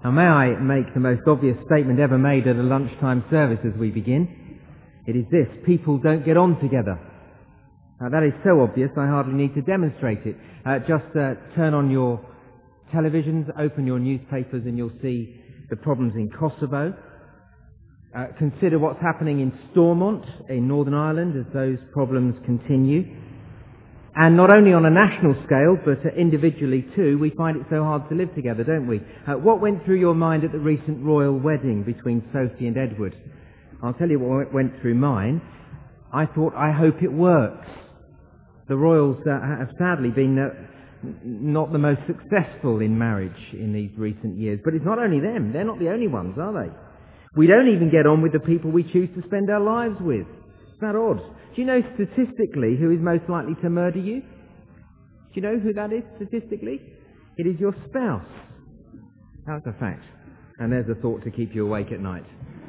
Now, may I make the most obvious statement ever made at a lunchtime service as we begin? It is this: people don't get on together. Now, that is so obvious I hardly need to demonstrate it. Just turn on your televisions, open your newspapers, and you'll see the problems in Kosovo. Consider what's happening in Stormont in Northern Ireland as those problems continue. And not only on a national scale, but individually too, we find it so hard to live together, don't we? What went through your mind at the recent royal wedding between Sophie and Edward? I'll tell you what went through mine. I thought, I hope it works. The royals have sadly been not the most successful in marriage in these recent years. But it's not only them. They're not the only ones, are they? We don't even get on with the people we choose to spend our lives with. It's that odd. Do you know statistically who is most likely to murder you? Do you know who that is statistically? It is your spouse. That's a fact. And there's a thought to keep you awake at night.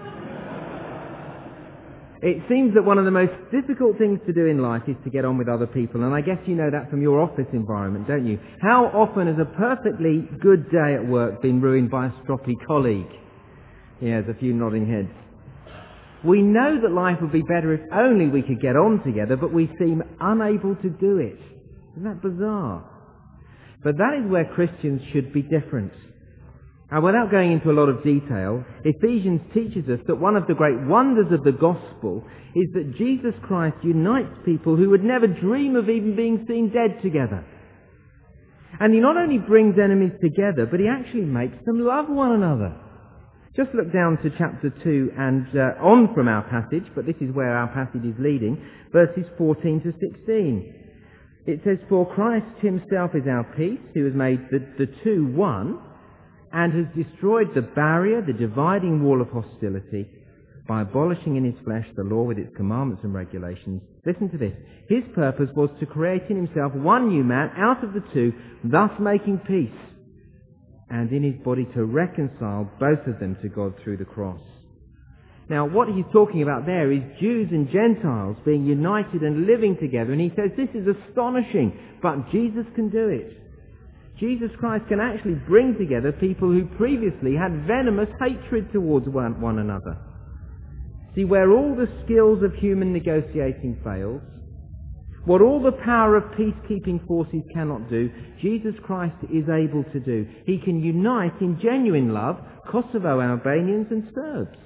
It seems that one of the most difficult things to do in life is to get on with other people, and I guess you know that from your office environment, don't you? How often has a perfectly good day at work been ruined by a stroppy colleague? Yeah, there's a few nodding heads. We know that life would be better if only we could get on together, but we seem unable to do it. Isn't that bizarre? But that is where Christians should be different. Now, without going into a lot of detail, Ephesians teaches us that one of the great wonders of the gospel is that Jesus Christ unites people who would never dream of even being seen dead together. And he not only brings enemies together, but he actually makes them love one another. Just look down to chapter 2 and on from our passage, but this is where our passage is leading, verses 14 to 16. It says, "For Christ himself is our peace, who has made the two one, and has destroyed the barrier, the dividing wall of hostility, by abolishing in his flesh the law with its commandments and regulations." Listen to this. "His purpose was to create in himself one new man out of the two, thus making peace, and in his body to reconcile both of them to God through the cross." Now, what he's talking about there is Jews and Gentiles being united and living together, and he says this is astonishing, but Jesus can do it. Jesus Christ can actually bring together people who previously had venomous hatred towards one another. See, where all the skills of human negotiating fails, what all the power of peacekeeping forces cannot do, Jesus Christ is able to do. He can unite in genuine love Kosovo Albanians and Serbs.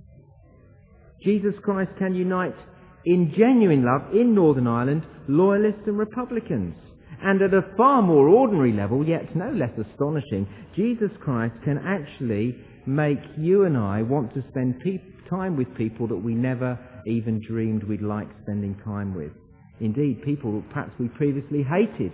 Jesus Christ can unite in genuine love in Northern Ireland Loyalists and Republicans. And at a far more ordinary level, yet no less astonishing, Jesus Christ can actually make you and I want to spend time with people that we never even dreamed we'd like spending time with. Indeed, people perhaps we previously hated.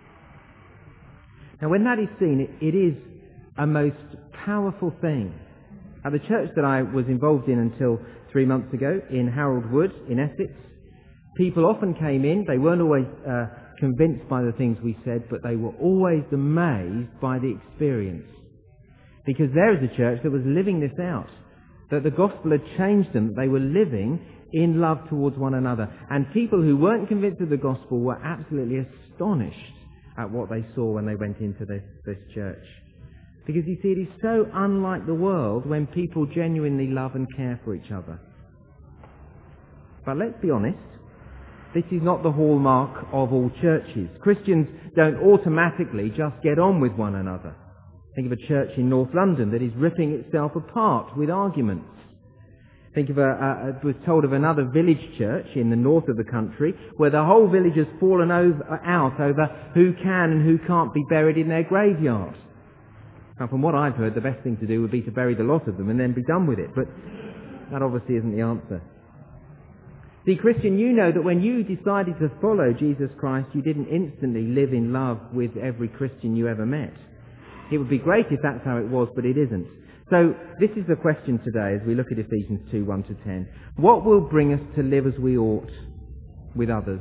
Now, when that is seen, it is a most powerful thing. At the church that I was involved in until 3 months ago, in Harold Wood, in Essex, people often came in. They weren't always convinced by the things we said, but they were always amazed by the experience. Because there is a church that was living this out, that the gospel had changed them. They were living in love towards one another. And people who weren't convinced of the gospel were absolutely astonished at what they saw when they went into this church. Because you see, it is so unlike the world when people genuinely love and care for each other. But let's be honest, this is not the hallmark of all churches. Christians don't automatically just get on with one another. Think of a church in North London that is ripping itself apart with arguments. Think of was told of another village church in the north of the country where the whole village has fallen out over who can and who can't be buried in their graveyard. Now, from what I've heard, the best thing to do would be to bury the lot of them and then be done with it. But that obviously isn't the answer. See, Christian, you know that when you decided to follow Jesus Christ, you didn't instantly live in love with every Christian you ever met. It would be great if that's how it was, but it isn't. So this is the question today as we look at Ephesians 2, 1 to 10. What will bring us to live as we ought with others?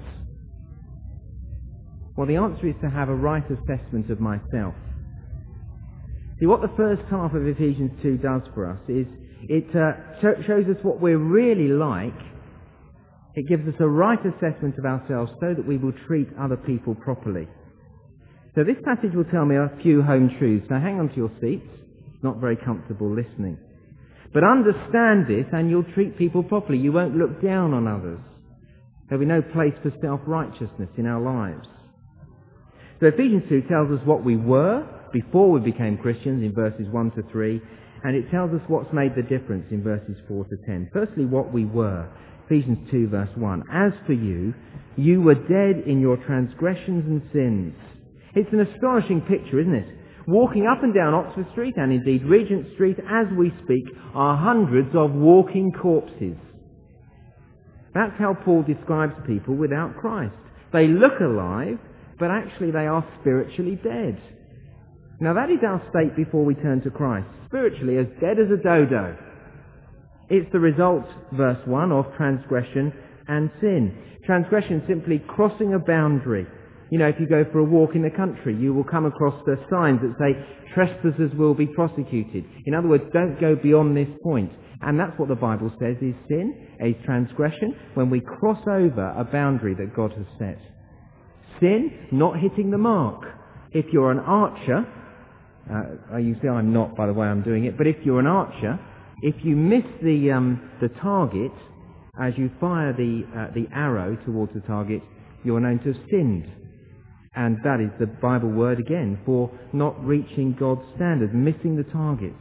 Well, the answer is to have a right assessment of myself. See, what the first half of Ephesians 2 does for us is it shows us what we're really like. It gives us a right assessment of ourselves so that we will treat other people properly. So this passage will tell me a few home truths. Now hang on to your seats. not very comfortable listening. But understand this and you'll treat people properly. You won't look down on others. There'll be no place for self-righteousness in our lives. So Ephesians 2 tells us what we were before we became Christians in verses 1 to 3, and it tells us what's made the difference in verses 4 to 10. Firstly, what we were. Ephesians 2 verse 1. As for you, you were dead in your transgressions and sins. It's an astonishing picture, isn't it? Walking up and down Oxford Street and indeed Regent Street as we speak are hundreds of walking corpses. That's how Paul describes people without Christ. They look alive, but actually they are spiritually dead. Now that is our state before we turn to Christ. Spiritually as dead as a dodo. It's the result, verse 1, of transgression and sin. Transgression simply crossing a boundary. You know, if you go for a walk in the country, you will come across the signs that say, trespassers will be prosecuted. In other words, don't go beyond this point. And that's what the Bible says is sin, is transgression, when we cross over a boundary that God has set. Sin, not hitting the mark. If you're an archer, you see I'm not by the way I'm doing it, but if you're an archer, if you miss the target, as you fire the arrow towards the target, you're known to have sinned. And that is the Bible word again for not reaching God's standards, missing the target.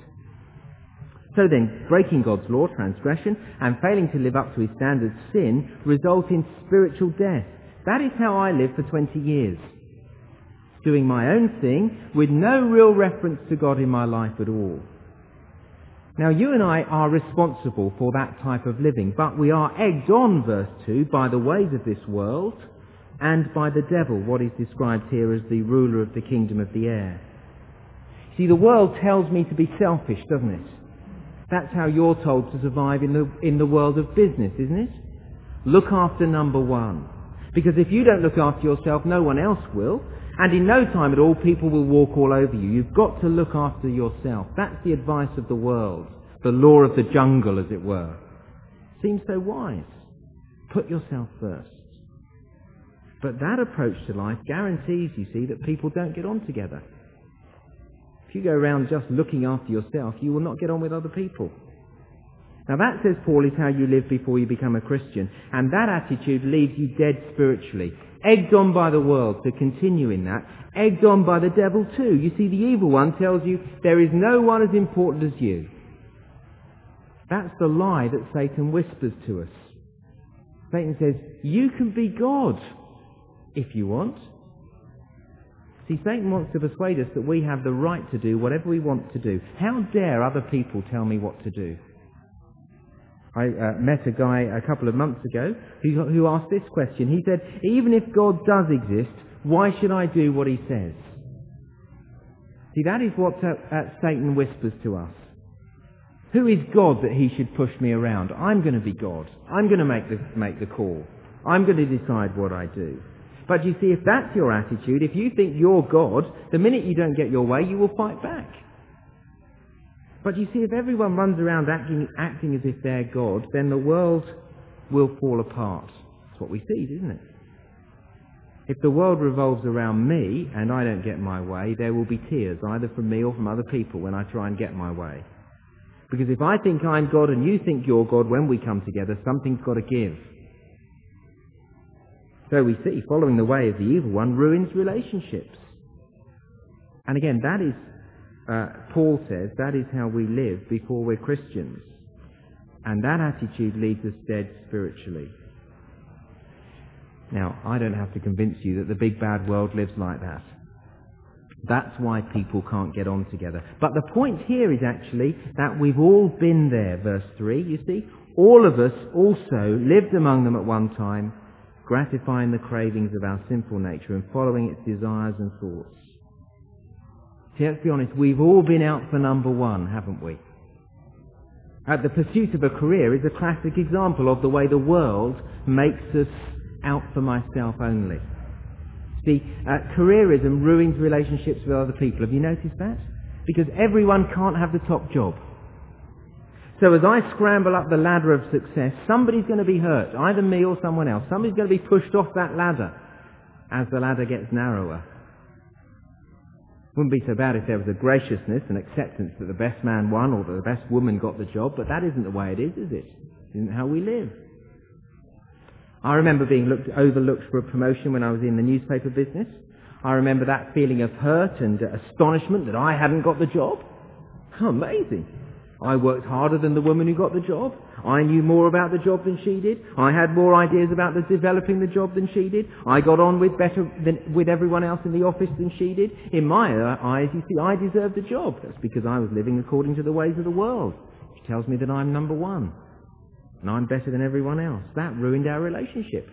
So then, breaking God's law, transgression, and failing to live up to his standards, sin, result in spiritual death. That is how I lived for 20 years. Doing my own thing with no real reference to God in my life at all. Now you and I are responsible for that type of living, but we are egged on, verse 2, by the ways of this world and by the devil, what is described here as the ruler of the kingdom of the air. See, the world tells me to be selfish, doesn't it? That's how you're told to survive in the world of business, isn't it? Look after number one. Because if you don't look after yourself, no one else will. And in no time at all, people will walk all over you. You've got to look after yourself. That's the advice of the world. The law of the jungle, as it were. Seems so wise. Put yourself first. But that approach to life guarantees, you see, that people don't get on together. If you go around just looking after yourself, you will not get on with other people. Now that, says Paul, is how you live before you become a Christian. And that attitude leaves you dead spiritually. Egged on by the world to continue in that. Egged on by the devil too. You see, the evil one tells you there is no one as important as you. That's the lie that Satan whispers to us. Satan says, you can be God if you want. See, Satan wants to persuade us that we have the right to do whatever we want to do. How dare other people tell me what to do? I met a guy a couple of months ago who asked this question. He said, even if God does exist, why should I do what he says? See, that is what Satan whispers to us. Who is God that he should push me around? I'm going to be God. I'm going to make the call. I'm going to decide what I do. But you see, if that's your attitude, if you think you're God, the minute you don't get your way, you will fight back. But you see, if everyone runs around acting as if they're God, then the world will fall apart. That's what we see, isn't it? If the world revolves around me and I don't get my way, there will be tears, either from me or from other people, when I try and get my way. Because if I think I'm God and you think you're God, when we come together, something's got to give. So we see, following the way of the evil one ruins relationships. And again, that is, Paul says, that is how we live before we're Christians. And that attitude leaves us dead spiritually. Now, I don't have to convince you that the big bad world lives like that. That's why people can't get on together. But the point here is actually that we've all been there, verse 3, you see. All of us also lived among them at one time, gratifying the cravings of our sinful nature and following its desires and thoughts. See, let's be honest, we've all been out for number one, haven't we? The pursuit of a career is a classic example of the way the world makes us out for myself only. See, careerism ruins relationships with other people. Have you noticed that? Because everyone can't have the top job. So as I scramble up the ladder of success, somebody's going to be hurt, either me or someone else. Somebody's going to be pushed off that ladder as the ladder gets narrower. Wouldn't be so bad if there was a graciousness and acceptance that the best man won or that the best woman got the job, but that isn't the way it is it? It isn't how we live. I remember being overlooked for a promotion when I was in the newspaper business. I remember that feeling of hurt and astonishment that I hadn't got the job. How amazing. I worked harder than the woman who got the job. I knew more about the job than she did. I had more ideas about developing the job than she did. I got on with everyone else in the office than she did. In my eyes, you see, I deserved the job. That's because I was living according to the ways of the world. Which tells me that I'm number one. And I'm better than everyone else. That ruined our relationship.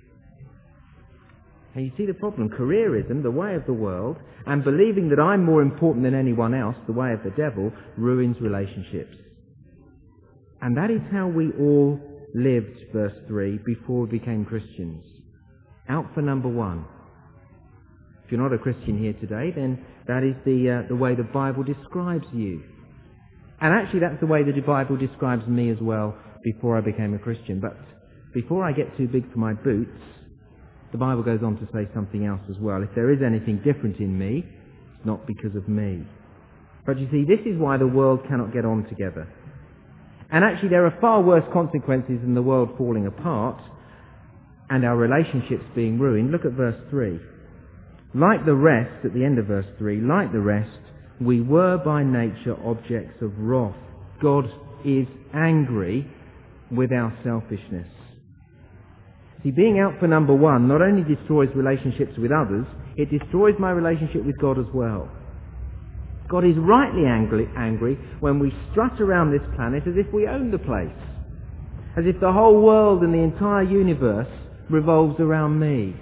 And you see the problem. Careerism, the way of the world, and believing that I'm more important than anyone else, the way of the devil, ruins relationships. And that is how we all lived, verse 3, before we became Christians. Out for number one. If you're not a Christian here today, then that is the way the Bible describes you. And actually that's the way that the Bible describes me as well before I became a Christian. But before I get too big for my boots, the Bible goes on to say something else as well. If there is anything different in me, it's not because of me. But you see, this is why the world cannot get on together. And actually there are far worse consequences than the world falling apart and our relationships being ruined. Look at verse 3. Like the rest, at the end of verse 3, like the rest, we were by nature objects of wrath. God is angry with our selfishness. See, being out for number one not only destroys relationships with others, it destroys my relationship with God as well. God is rightly angry when we strut around this planet as if we own the place. As if the whole world and the entire universe revolves around me.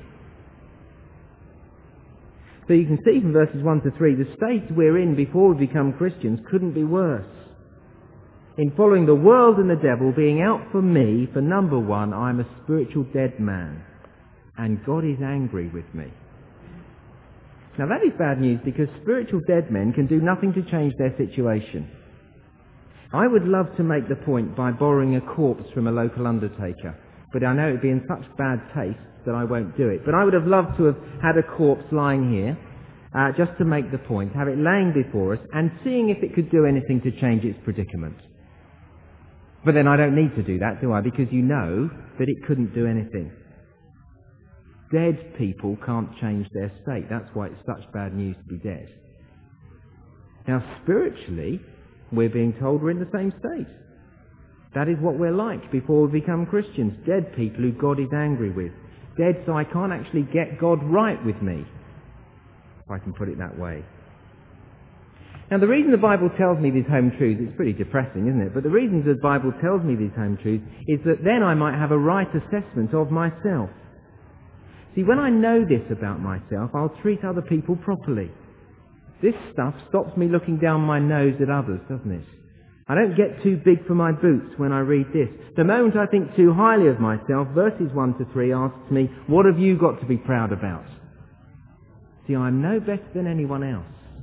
So you can see from verses 1 to 3, the state we're in before we become Christians couldn't be worse. In following the world and the devil, being out for me, for number one, I'm a spiritual dead man. And God is angry with me. Now that is bad news because spiritual dead men can do nothing to change their situation. I would love to make the point by borrowing a corpse from a local undertaker, but I know it would be in such bad taste that I won't do it. But I would have loved to have had a corpse lying here, just to make the point, have it laying before us and seeing if it could do anything to change its predicament. But then I don't need to do that, do I? Because you know that it couldn't do anything. Dead people can't change their state. That's why it's such bad news to be dead. Now, spiritually, we're being told we're in the same state. That is what we're like before we become Christians. Dead people who God is angry with. Dead so I can't actually get God right with me, if I can put it that way. Now, the reason the Bible tells me these home truths, it's pretty depressing, isn't it? But the reason the Bible tells me these home truths is that then I might have a right assessment of myself. See, when I know this about myself, I'll treat other people properly. This stuff stops me looking down my nose at others, doesn't it? I don't get too big for my boots when I read this. The moment I think too highly of myself, verses 1 to 3 asks me, what have you got to be proud about? See, I'm no better than anyone else.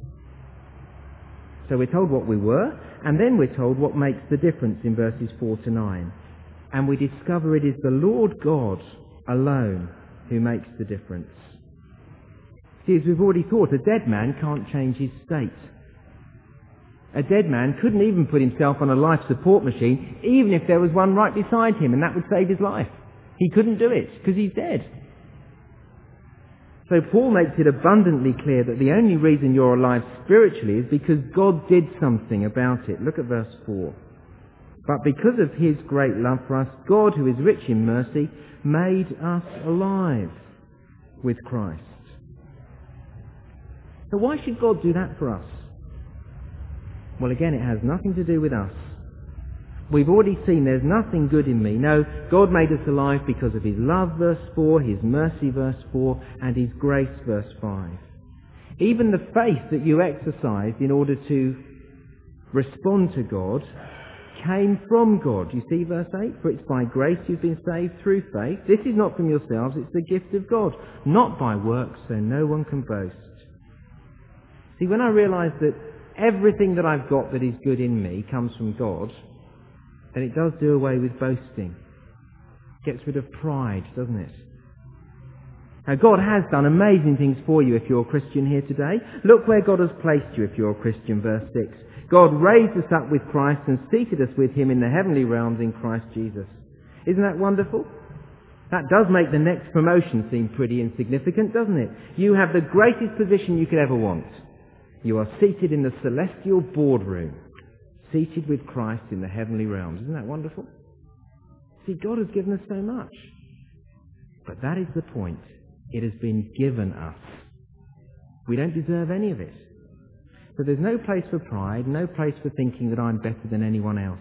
So we're told what we were, and then we're told what makes the difference in verses 4 to 9. And we discover it is the Lord God alone who makes the difference. See, as we've already thought, a dead man can't change his state. A dead man couldn't even put himself on a life support machine, even if there was one right beside him, and that would save his life. He couldn't do it, because he's dead. So Paul makes it abundantly clear that the only reason you're alive spiritually is because God did something about it. Look at verse 4. But because of his great love for us, God, who is rich in mercy, made us alive with Christ. So why should God do that for us? Well, again, it has nothing to do with us. We've already seen there's nothing good in me. No, God made us alive because of his love, verse 4, his mercy, verse 4, and his grace, verse 5. Even the faith that you exercised in order to respond to God came from God. You see verse 8? For it's by grace you've been saved through faith. This is not from yourselves, it's the gift of God, not by works, so no one can boast. See, when I realise that everything that I've got that is good in me comes from God, then it does do away with boasting. It gets rid of pride, doesn't it? Now, God has done amazing things for you if you're a Christian here today. Look where God has placed you if you're a Christian, verse 6. God raised us up with Christ and seated us with him in the heavenly realms in Christ Jesus. Isn't that wonderful? That does make the next promotion seem pretty insignificant, doesn't it? You have the greatest position you could ever want. You are seated in the celestial boardroom, seated with Christ in the heavenly realms. Isn't that wonderful? See, God has given us so much. But that is the point. It has been given us. We don't deserve any of it. So there's no place for pride, no place for thinking that I'm better than anyone else.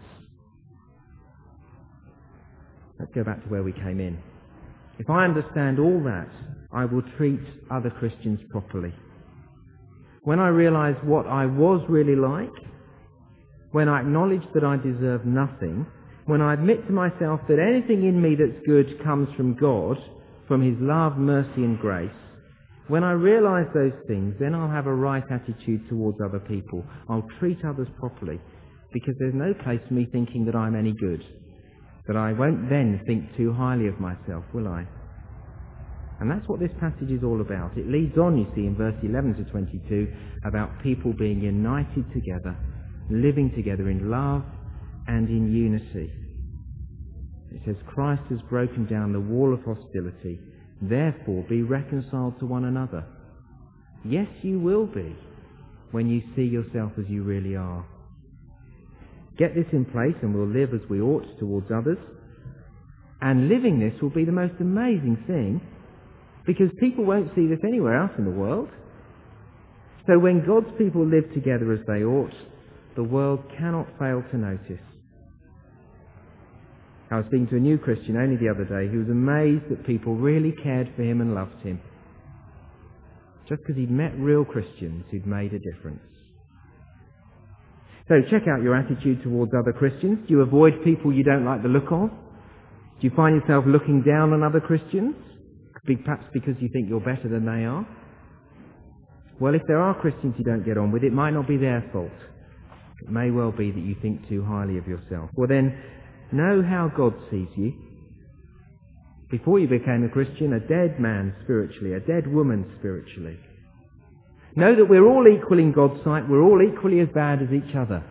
Let's go back to where we came in. If I understand all that, I will treat other Christians properly. When I realise what I was really like, when I acknowledge that I deserve nothing, when I admit to myself that anything in me that's good comes from God, from his love, mercy and grace, when I realise those things, then I'll have a right attitude towards other people. I'll treat others properly, because there's no place for me thinking that I'm any good. That I won't then think too highly of myself, will I? And that's what this passage is all about. It leads on, you see, in verse 11 to 22, about people being united together, living together in love and in unity. It says, Christ has broken down the wall of hostility. Therefore, be reconciled to one another. Yes, you will be, when you see yourself as you really are. Get this in place and we'll live as we ought towards others. And living this will be the most amazing thing, because people won't see this anywhere else in the world. So when God's people live together as they ought, the world cannot fail to notice. I was speaking to a new Christian only the other day who was amazed that people really cared for him and loved him. Just because he'd met real Christians who'd made a difference. So check out your attitude towards other Christians. Do you avoid people you don't like the look of? Do you find yourself looking down on other Christians? Perhaps because you think you're better than they are? Well, if there are Christians you don't get on with, it might not be their fault. It may well be that you think too highly of yourself. Well then, know how God sees you. Before you became a Christian, a dead man spiritually, a dead woman spiritually. Know that we're all equal in God's sight. We're all equally as bad as each other.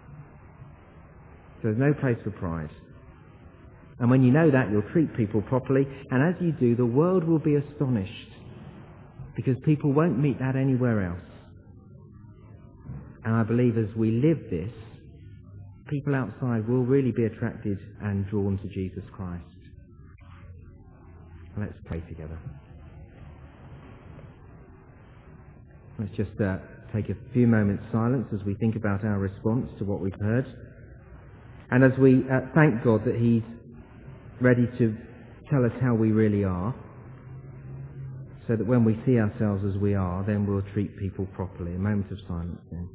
So there's no place for pride. And when you know that, you'll treat people properly. And as you do, the world will be astonished, because people won't meet that anywhere else. And I believe as we live this, people outside will really be attracted and drawn to Jesus Christ. Let's pray together. Let's just take a few moments silence as we think about our response to what we've heard. And as we thank God that he's ready to tell us how we really are, so that when we see ourselves as we are, then we'll treat people properly. A moment of silence then.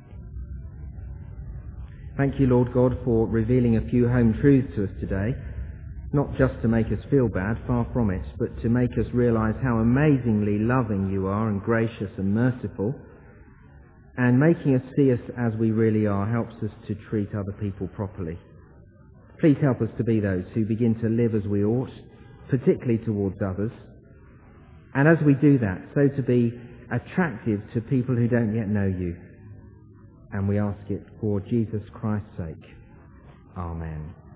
Thank you, Lord God, for revealing a few home truths to us today, not just to make us feel bad, far from it, but to make us realise how amazingly loving you are and gracious and merciful, and making us see us as we really are helps us to treat other people properly. Please help us to be those who begin to live as we ought, particularly towards others, and as we do that, so to be attractive to people who don't yet know you. And we ask it for Jesus Christ's sake. Amen.